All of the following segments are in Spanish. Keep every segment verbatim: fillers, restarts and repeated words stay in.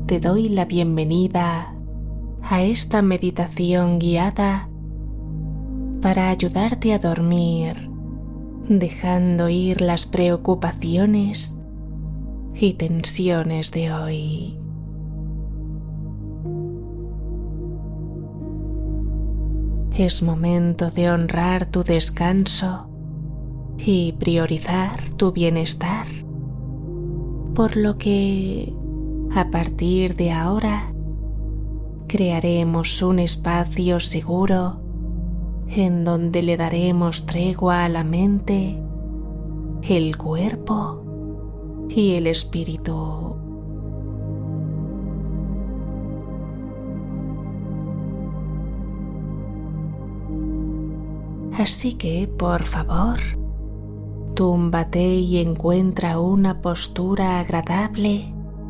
te doy la bienvenida a esta meditación guiada para ayudarte a dormir, dejando ir las preocupaciones y tensiones de hoy. Es momento de honrar tu descanso y priorizar tu bienestar, por lo que a partir de ahora crearemos un espacio seguro en donde le daremos tregua a la mente, el cuerpo y el espíritu. Así que, por favor, túmbate y encuentra una postura agradable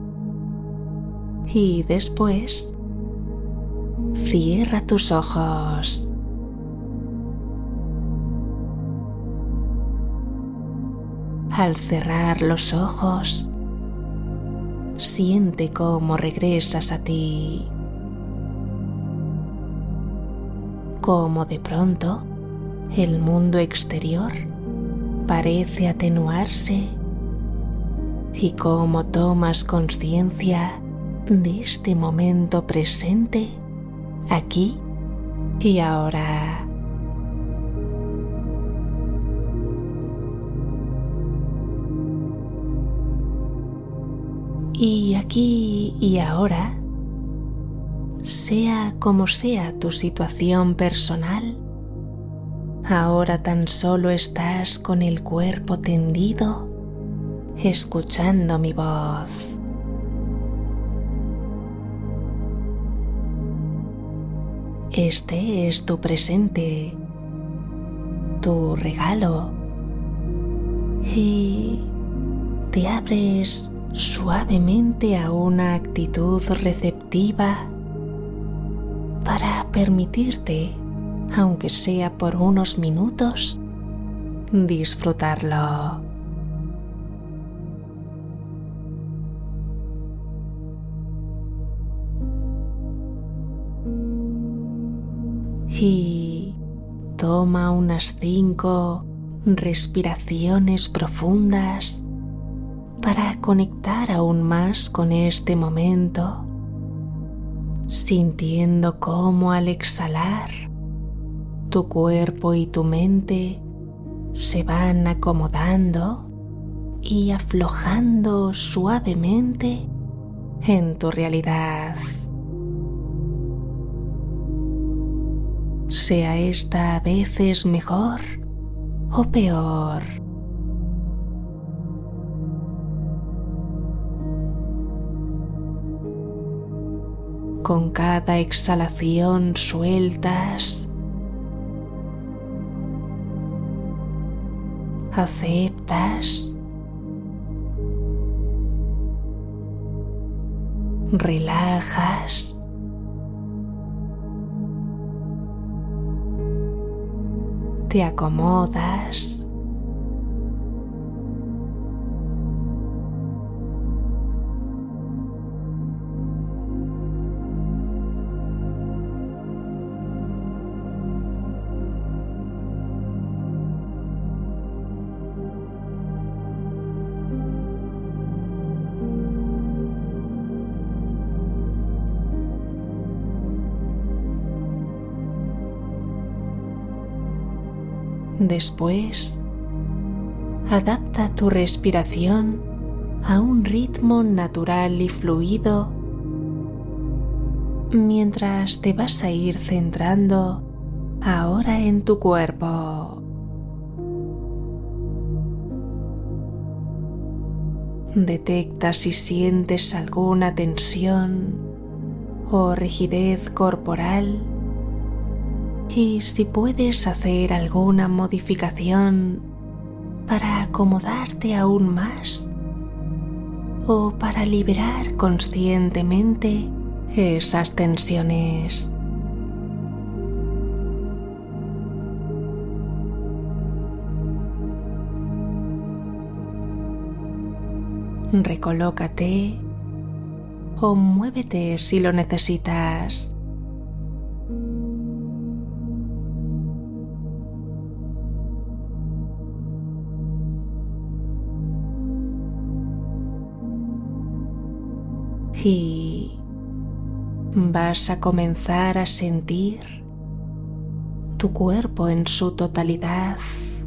y después cierra tus ojos. Al cerrar los ojos, siente cómo regresas a ti, cómo de pronto el mundo exterior parece atenuarse y cómo tomas conciencia de este momento presente, aquí y ahora. Y aquí y ahora, sea como sea tu situación personal, ahora tan solo estás con el cuerpo tendido, escuchando mi voz. Este es tu presente, tu regalo, y te abres suavemente a una actitud receptiva para permitirte, aunque sea por unos minutos, disfrutarlo. Y toma unas cinco respiraciones profundas para conectar aún más con este momento, sintiendo cómo al exhalar tu cuerpo y tu mente se van acomodando y aflojando suavemente en tu realidad. Sea esta a veces mejor o peor. Con cada exhalación sueltas, aceptas, relajas, te acomodas. Después, adapta tu respiración a un ritmo natural y fluido mientras te vas a ir centrando ahora en tu cuerpo. Detecta si sientes alguna tensión o rigidez corporal y si puedes hacer alguna modificación para acomodarte aún más o para liberar conscientemente esas tensiones. Recolócate o muévete si lo necesitas. Y vas a comenzar a sentir tu cuerpo en su totalidad.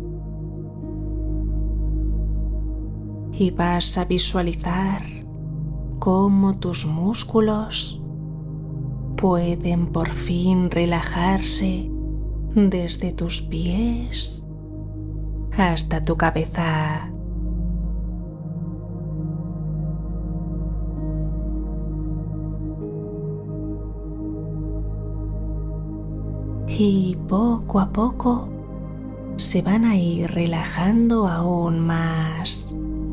Y vas a visualizar cómo tus músculos pueden por fin relajarse desde tus pies hasta tu cabeza. Y poco a poco se van a ir relajando aún más.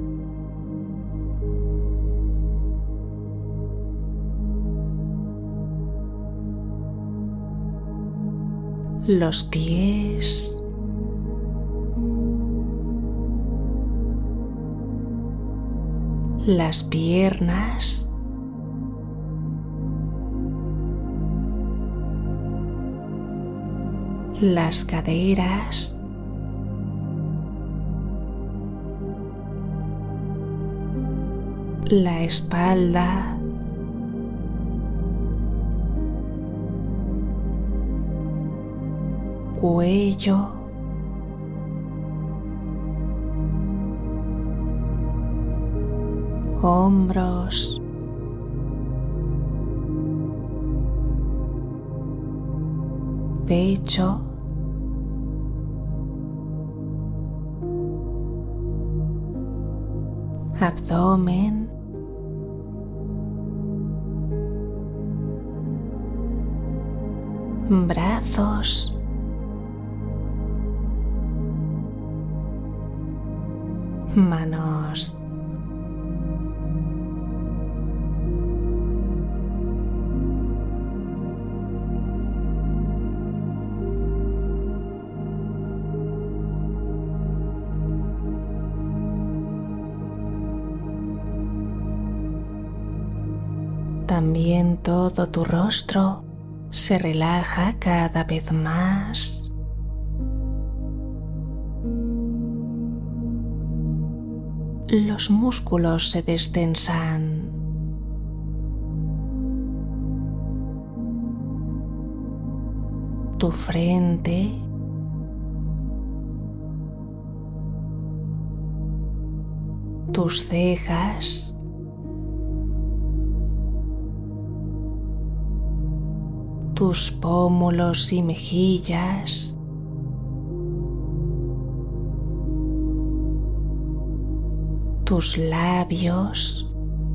Los pies, las piernas, las caderas, la espalda, cuello, hombros, pecho, abdomen, brazos, manos. También todo tu rostro se relaja cada vez más. Los músculos se destensan. Tu frente, tus cejas, tus pómulos y mejillas, tus labios,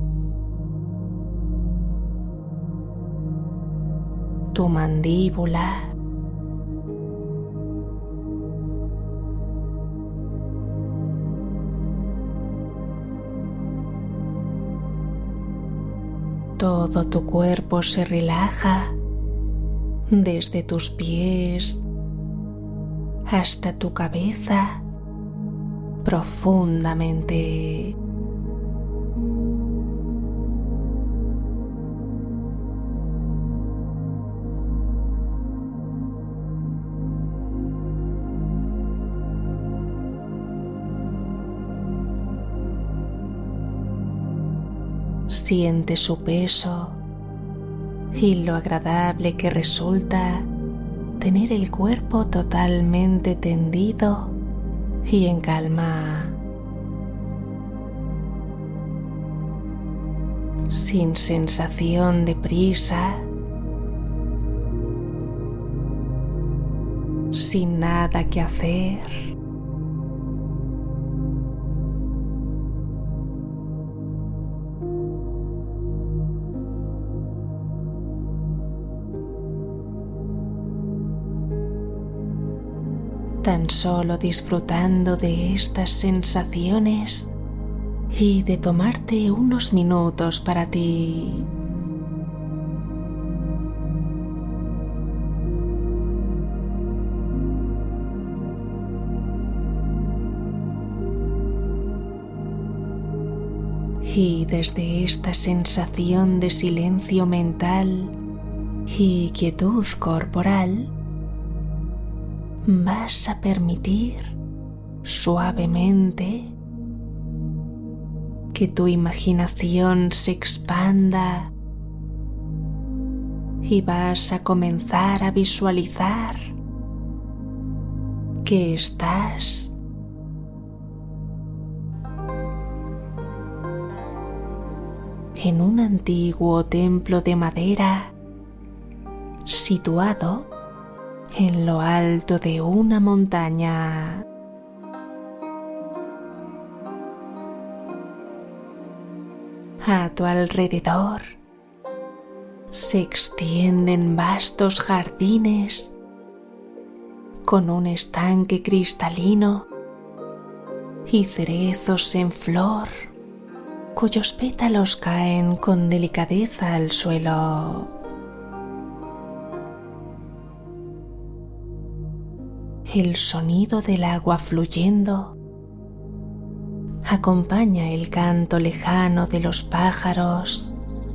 tu mandíbula, todo tu cuerpo se relaja desde tus pies hasta tu cabeza profundamente. Siente su peso y lo agradable que resulta tener el cuerpo totalmente tendido y en calma, sin sensación de prisa, sin nada que hacer. Tan solo disfrutando de estas sensaciones y de tomarte unos minutos para ti. Y desde esta sensación de silencio mental y quietud corporal, vas a permitir suavemente que tu imaginación se expanda y vas a comenzar a visualizar que estás en un antiguo templo de madera situado en lo alto de una montaña. A tu alrededor se extienden vastos jardines con un estanque cristalino y cerezos en flor cuyos pétalos caen con delicadeza al suelo. El sonido del agua fluyendo acompaña el canto lejano de los pájaros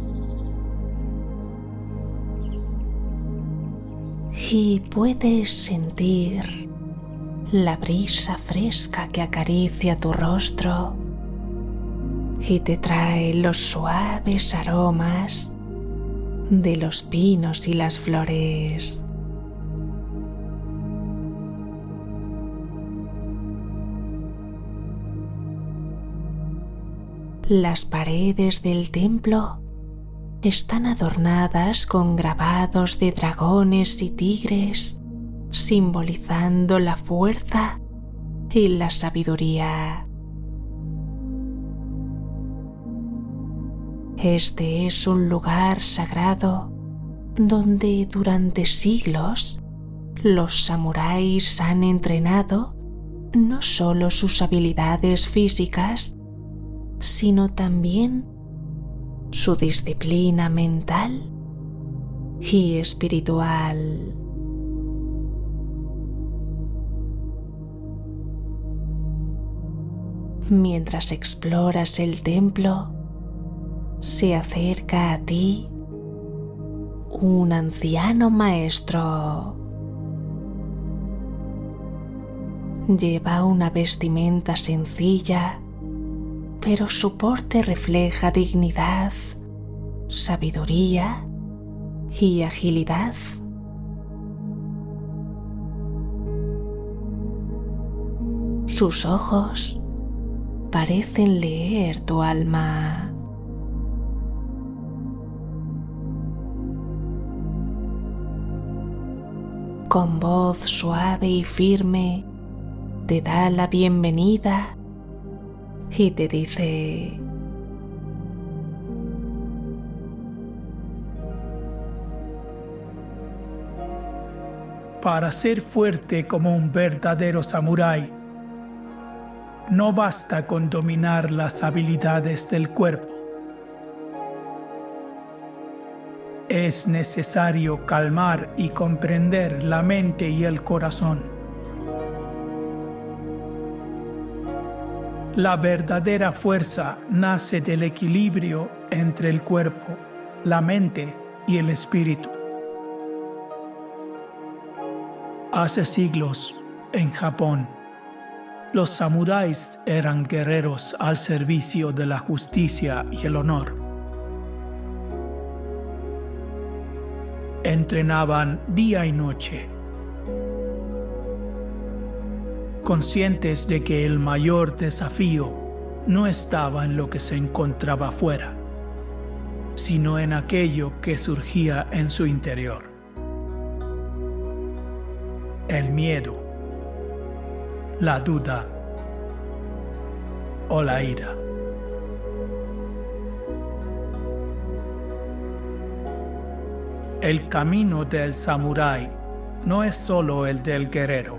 y puedes sentir la brisa fresca que acaricia tu rostro y te trae los suaves aromas de los pinos y las flores. Las paredes del templo están adornadas con grabados de dragones y tigres, simbolizando la fuerza y la sabiduría. Este es un lugar sagrado donde durante siglos los samuráis han entrenado no solo sus habilidades físicas, sino también su disciplina mental y espiritual. Mientras exploras el templo, se acerca a ti un anciano maestro. Lleva una vestimenta sencilla, pero su porte refleja dignidad, sabiduría y agilidad. Sus ojos parecen leer tu alma. Con voz suave y firme, te da la bienvenida y te dice: para ser fuerte como un verdadero samurái, no basta con dominar las habilidades del cuerpo. Es necesario calmar y comprender la mente y el corazón. La verdadera fuerza nace del equilibrio entre el cuerpo, la mente y el espíritu. Hace siglos, en Japón, los samuráis eran guerreros al servicio de la justicia y el honor. Entrenaban día y noche, conscientes de que el mayor desafío no estaba en lo que se encontraba afuera, sino en aquello que surgía en su interior. El miedo, la duda o la ira. El camino del samurái no es solo el del guerrero,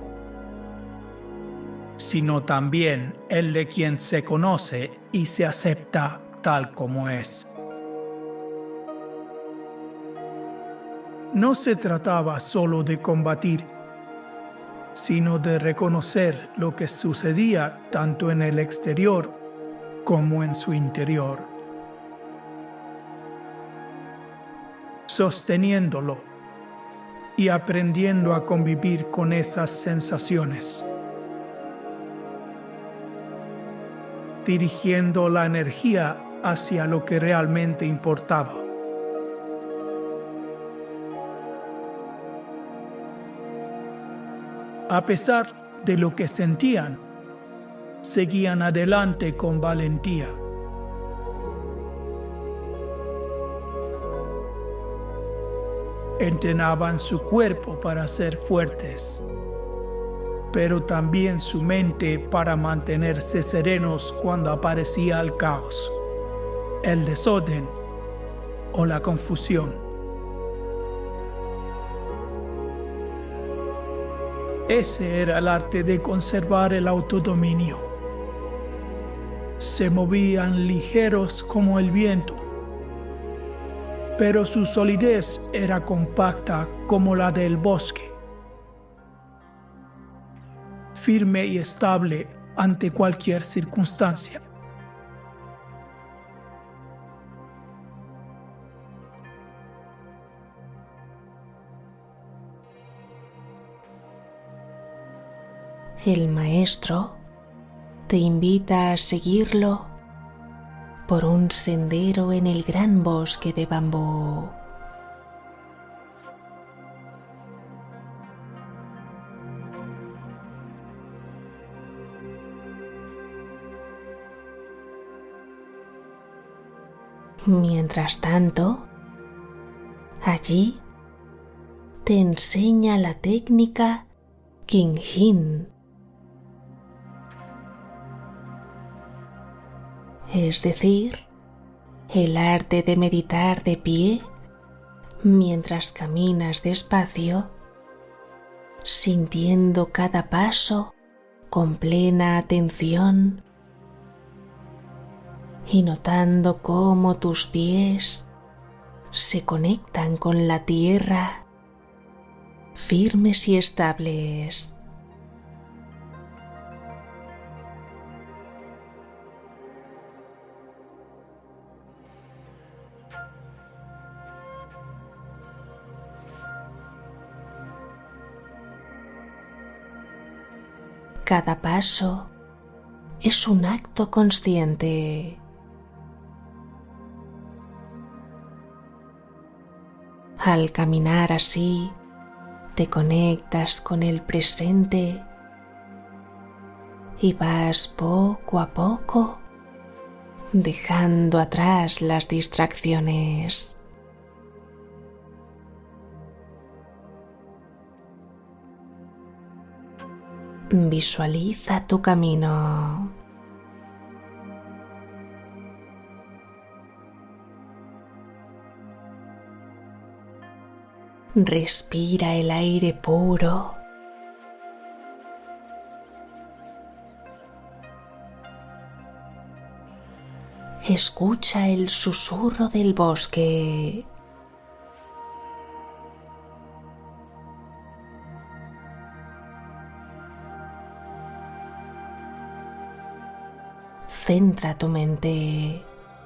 sino también el de quien se conoce y se acepta tal como es. No se trataba solo de combatir, sino de reconocer lo que sucedía tanto en el exterior como en su interior. sosteniéndolo y aprendiendo a convivir con esas sensaciones, dirigiendo la energía hacia lo que realmente importaba. A pesar de lo que sentían, seguían adelante con valentía. Entrenaban su cuerpo para ser fuertes, pero también su mente para mantenerse serenos cuando aparecía el caos, el desorden o la confusión. Ese era el arte de conservar el autodominio. Se movían ligeros como el viento, pero su solidez era compacta como la del bosque, firme y estable ante cualquier circunstancia. El maestro te invita a seguirlo por un sendero en el gran bosque de bambú. Mientras tanto, allí te enseña la técnica Qingyin, es decir, el arte de meditar de pie mientras caminas despacio, sintiendo cada paso con plena atención y notando cómo tus pies se conectan con la tierra, firmes y estables. Cada paso es un acto consciente. Al caminar así, te conectas con el presente y vas poco a poco dejando atrás las distracciones. Visualiza tu camino. Respira el aire puro. Escucha el susurro del bosque. Centra tu mente.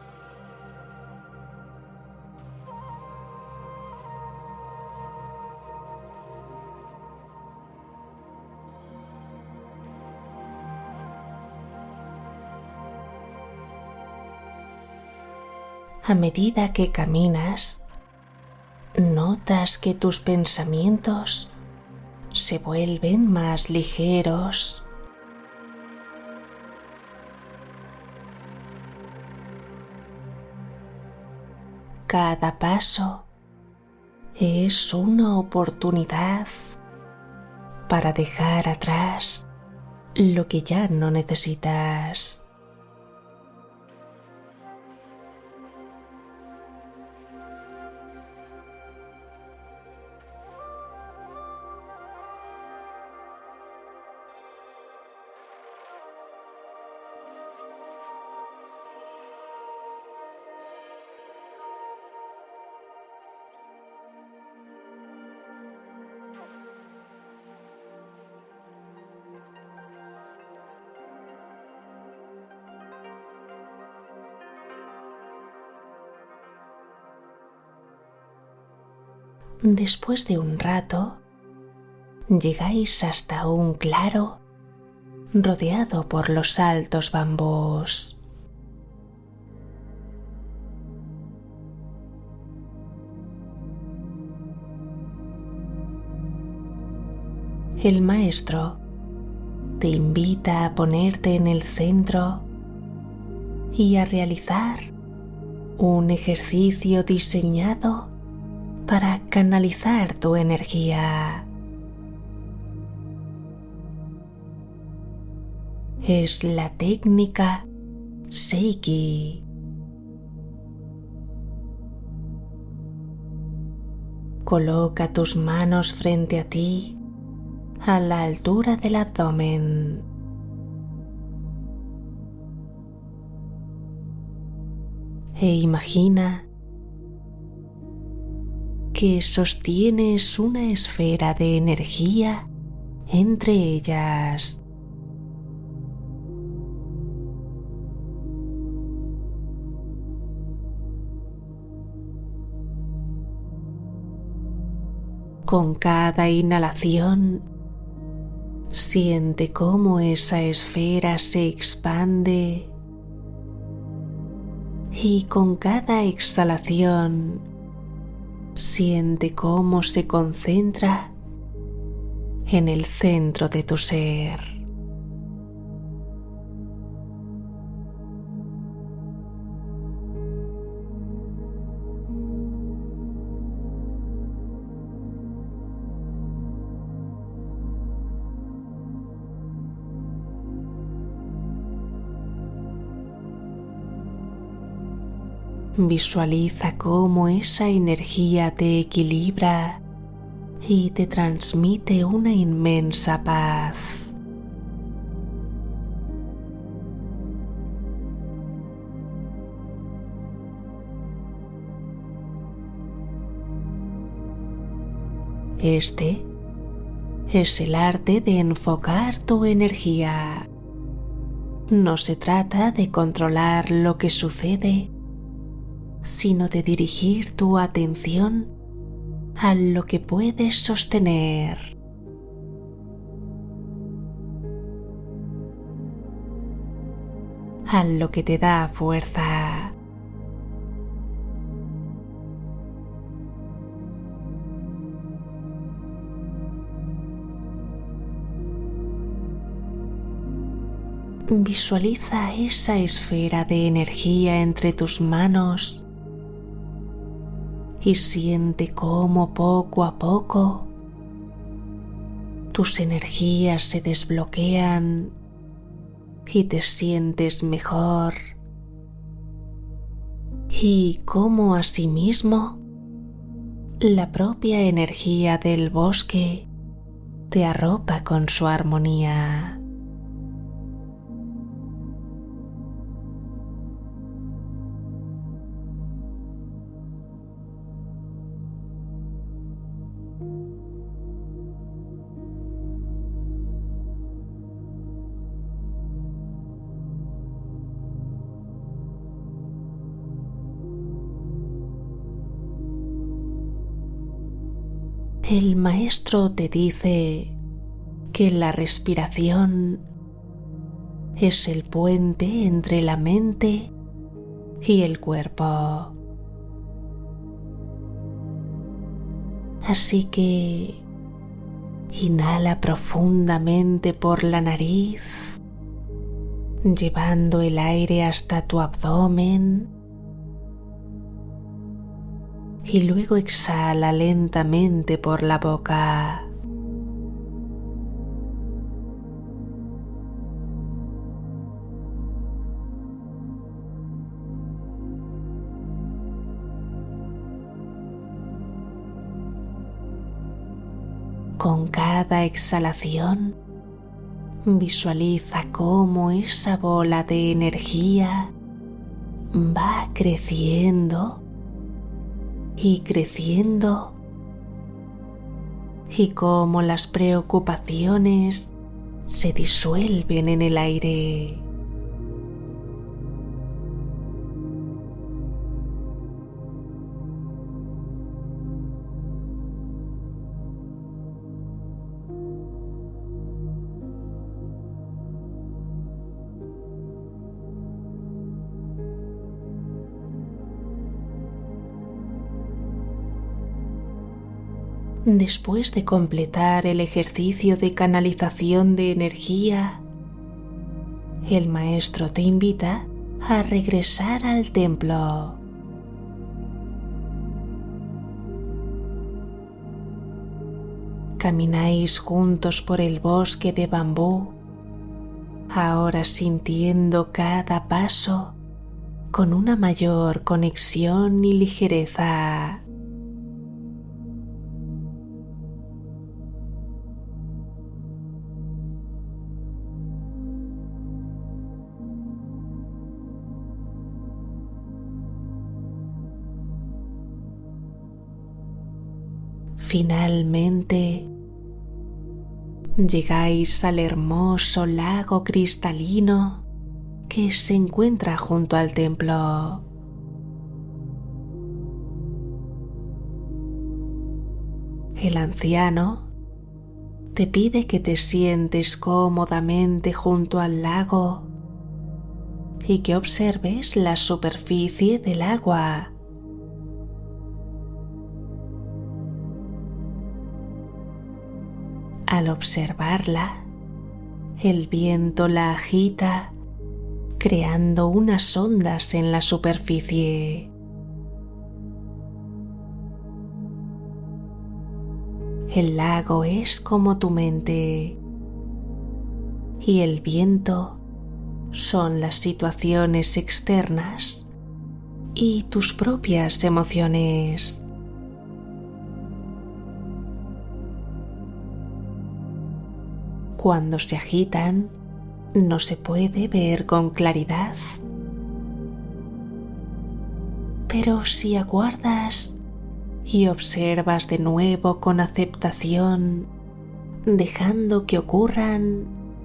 A medida que caminas, notas que tus pensamientos se vuelven más ligeros. Cada paso es una oportunidad para dejar atrás lo que ya no necesitas. Después de un rato, llegáis hasta un claro rodeado por los altos bambús. El maestro te invita a ponerte en el centro y a realizar un ejercicio diseñado para canalizar tu energía. Es la técnica Seiki. Coloca tus manos frente a ti a la altura del abdomen. E imagina que sostienes una esfera de energía entre ellas. Con cada inhalación, siente cómo esa esfera se expande y con cada exhalación siente cómo se concentra en el centro de tu ser. Visualiza cómo esa energía te equilibra y te transmite una inmensa paz. Este es el arte de enfocar tu energía. No se trata de controlar lo que sucede, sino de dirigir tu atención a lo que puedes sostener. A lo que te da fuerza. Visualiza esa esfera de energía entre tus manos y siente cómo poco a poco tus energías se desbloquean y te sientes mejor, y cómo asimismo la propia energía del bosque te arropa con su armonía. El maestro te dice que la respiración es el puente entre la mente y el cuerpo. Así que inhala profundamente por la nariz, llevando el aire hasta tu abdomen, y luego exhala lentamente por la boca. Con cada exhalación, visualiza cómo esa bola de energía va creciendo y creciendo, y cómo las preocupaciones se disuelven en el aire. Después de completar el ejercicio de canalización de energía, el maestro te invita a regresar al templo. Camináis juntos por el bosque de bambú, ahora sintiendo cada paso con una mayor conexión y ligereza. Finalmente, llegáis al hermoso lago cristalino que se encuentra junto al templo. El anciano te pide que te sientes cómodamente junto al lago y que observes la superficie del agua. Al observarla, el viento la agita, creando unas ondas en la superficie. El lago es como tu mente y el viento son las situaciones externas y tus propias emociones. Cuando se agitan, no se puede ver con claridad. Pero si aguardas y observas de nuevo con aceptación, dejando que ocurran,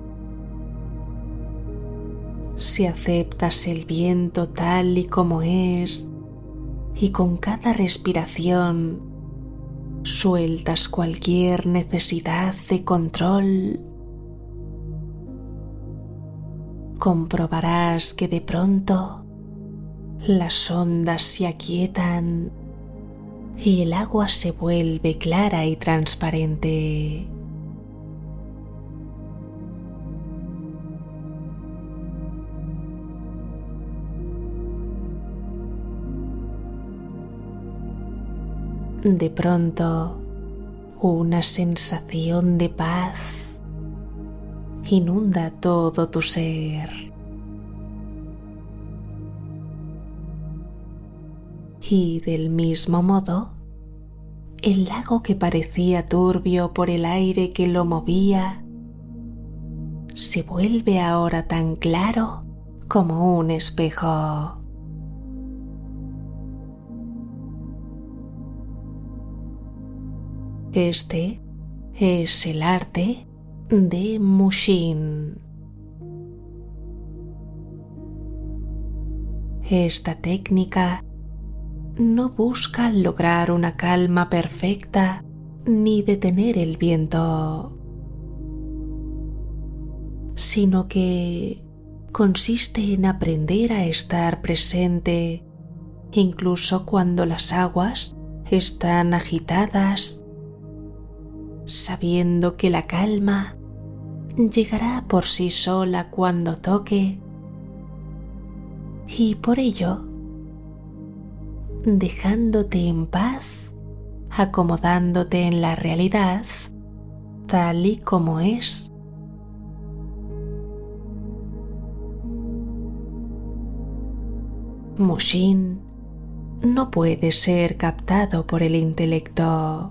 si aceptas el viento tal y como es y con cada respiración sueltas cualquier necesidad de control, comprobarás que de pronto las ondas se aquietan y el agua se vuelve clara y transparente. De pronto, una sensación de paz inunda todo tu ser. Y del mismo modo, el lago que parecía turbio por el aire que lo movía, se vuelve ahora tan claro como un espejo. Este es el arte de Mushin. Esta técnica no busca lograr una calma perfecta ni detener el viento, sino que consiste en aprender a estar presente incluso cuando las aguas están agitadas, sabiendo que la calma llegará por sí sola cuando toque, y por ello, dejándote en paz, acomodándote en la realidad tal y como es. Mushin no puede ser captado por el intelecto.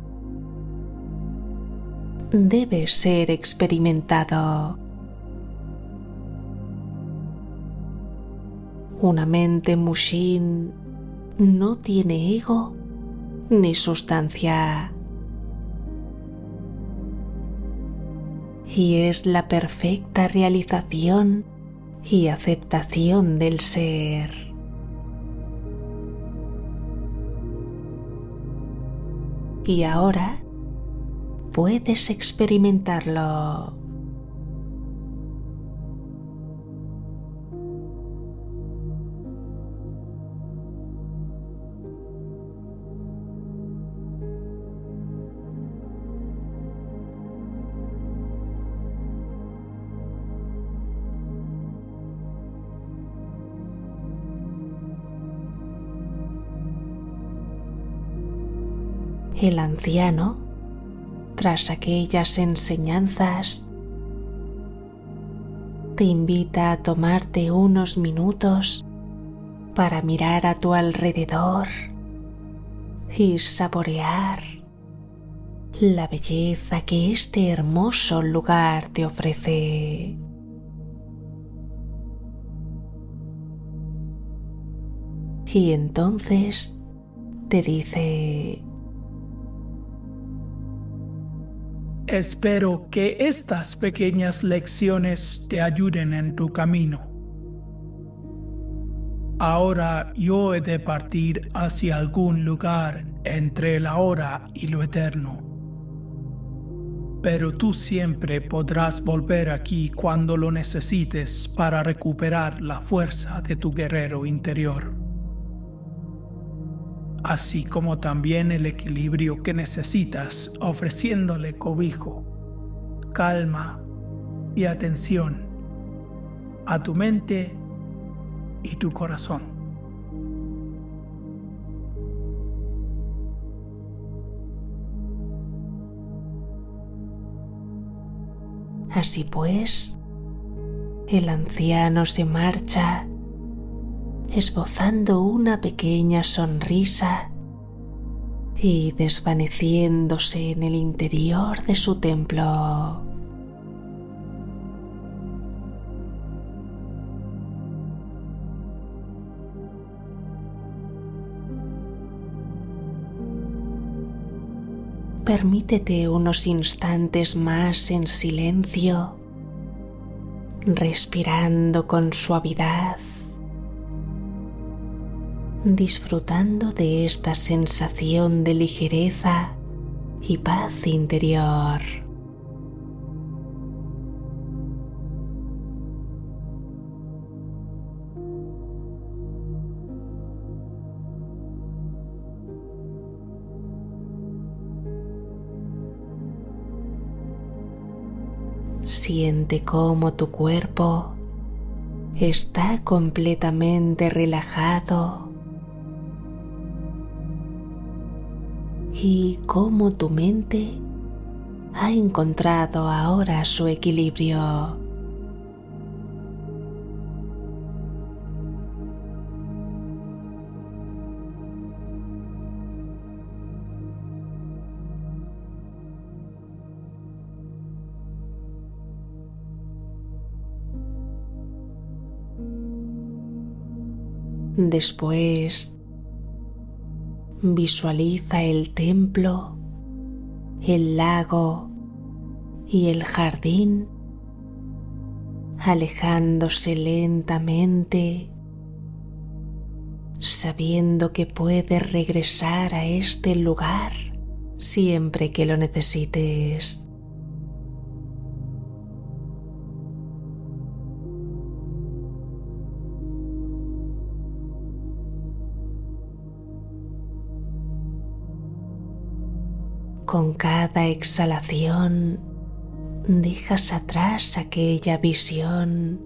Debe ser experimentado. Una mente Mushin no tiene ego ni sustancia. Y es la perfecta realización y aceptación del ser. Y ahora puedes experimentarlo. El anciano, tras aquellas enseñanzas, te invita a tomarte unos minutos para mirar a tu alrededor y saborear la belleza que este hermoso lugar te ofrece. Y entonces te dice: espero que estas pequeñas lecciones te ayuden en tu camino. Ahora yo he de partir hacia algún lugar entre el ahora y lo eterno. Pero tú siempre podrás volver aquí cuando lo necesites para recuperar la fuerza de tu guerrero interior, así como también el equilibrio que necesitas, ofreciéndole cobijo, calma y atención a tu mente y tu corazón. Así pues, el anciano se marcha, esbozando una pequeña sonrisa y desvaneciéndose en el interior de su templo. Permítete unos instantes más en silencio, respirando con suavidad, disfrutando de esta sensación de ligereza y paz interior. Siente cómo tu cuerpo está completamente relajado y cómo tu mente ha encontrado ahora su equilibrio. Después, visualiza el templo, el lago y el jardín alejándose lentamente, sabiendo que puedes regresar a este lugar siempre que lo necesites. Con cada exhalación, dejas atrás aquella visión,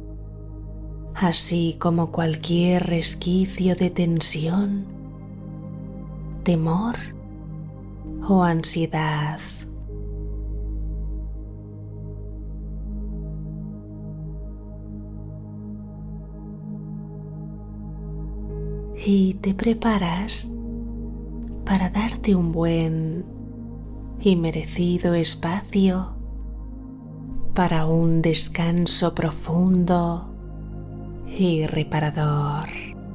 así como cualquier resquicio de tensión, temor o ansiedad. Y te preparas para darte un buen y merecido espacio para un descanso profundo y reparador.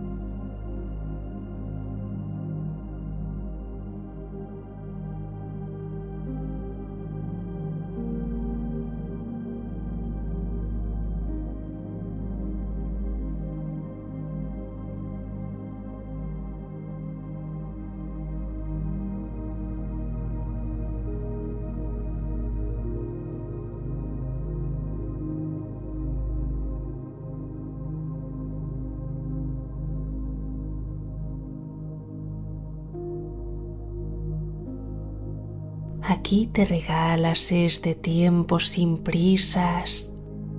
Aquí te regalas este tiempo sin prisas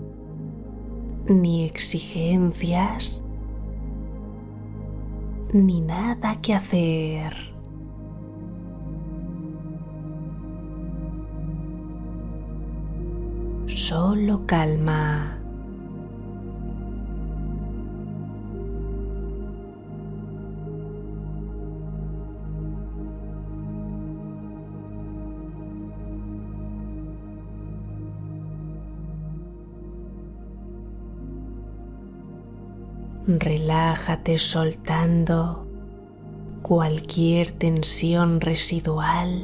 ni exigencias ni nada que hacer. solo calma. Relájate soltando cualquier tensión residual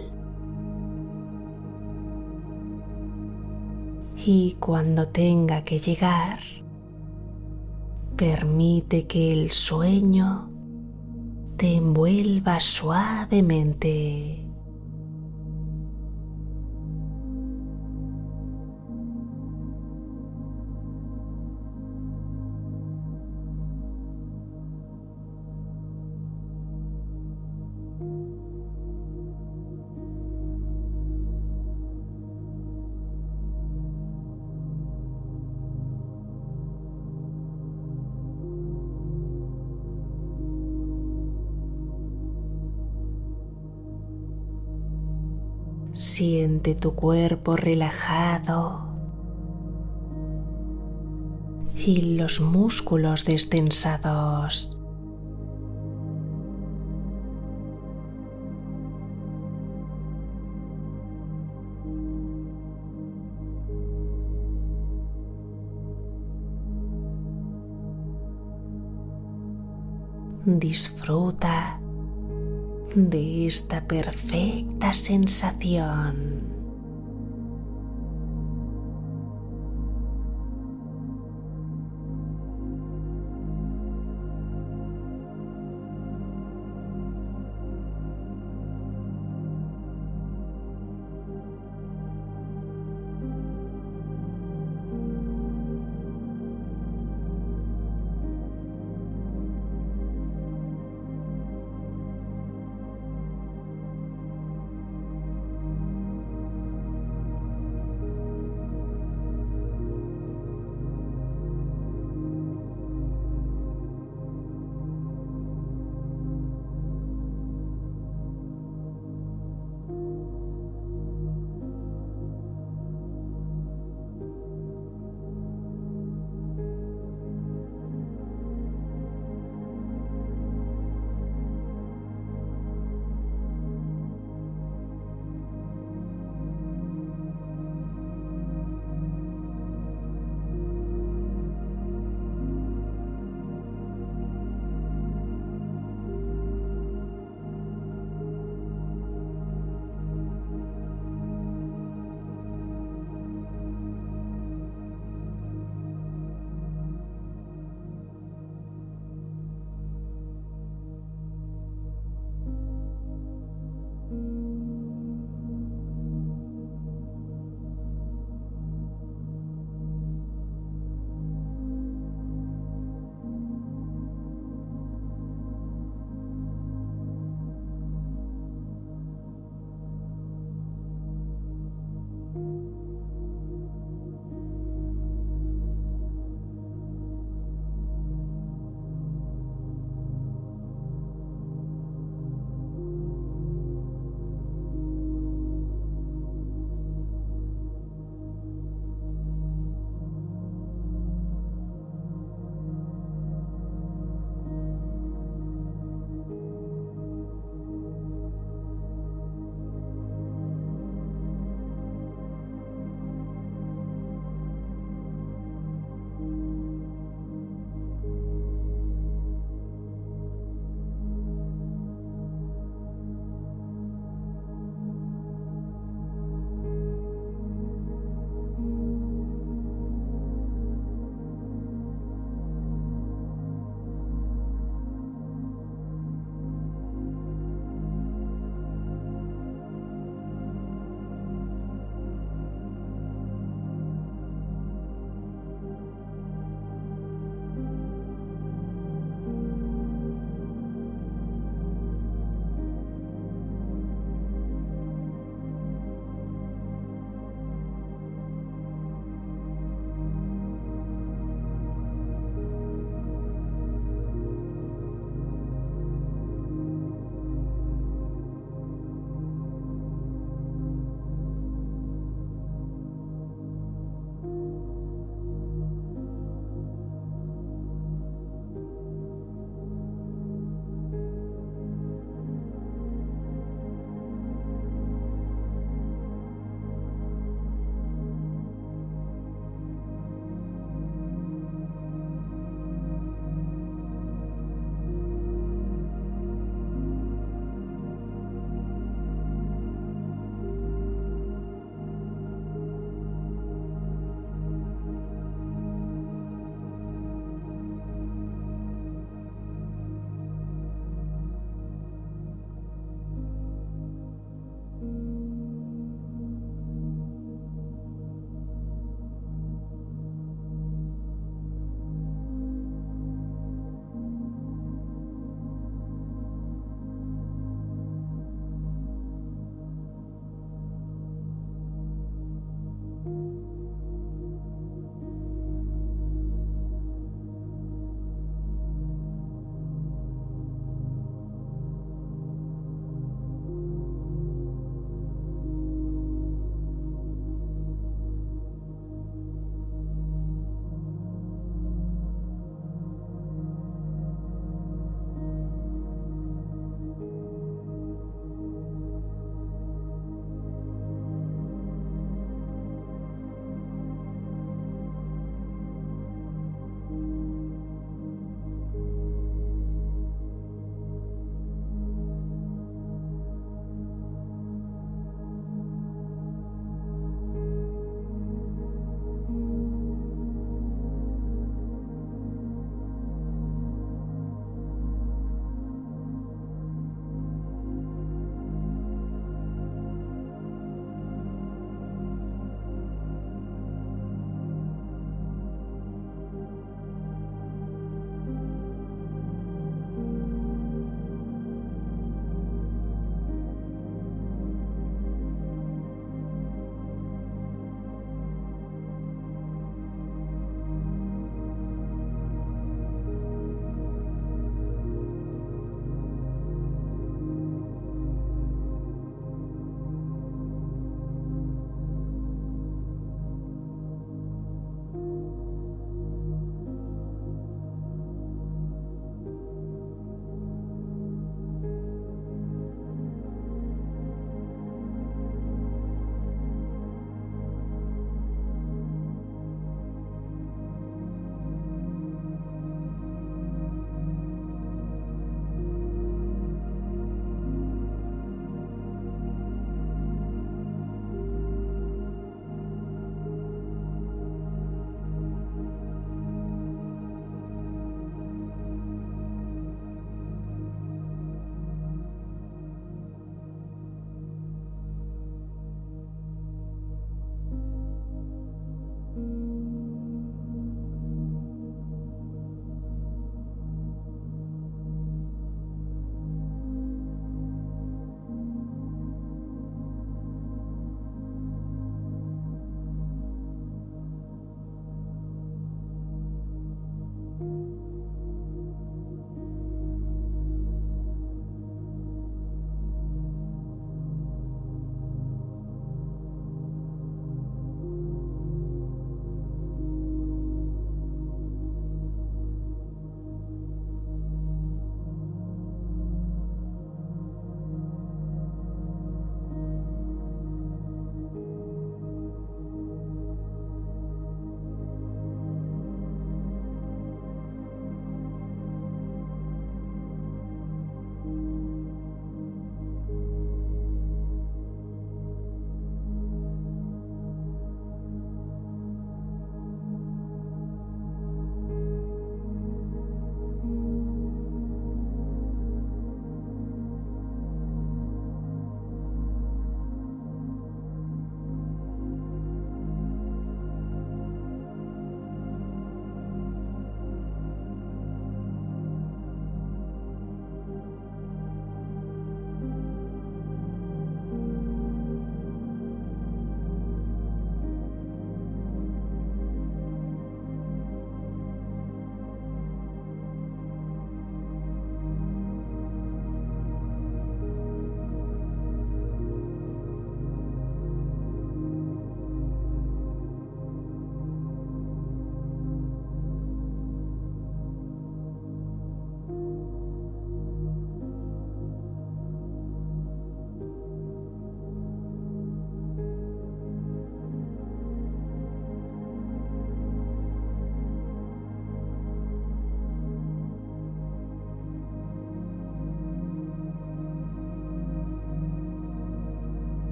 y cuando tenga que llegar, permite que el sueño te envuelva suavemente. Siente tu cuerpo relajado y los músculos destensados. Disfruta de esta perfecta sensación.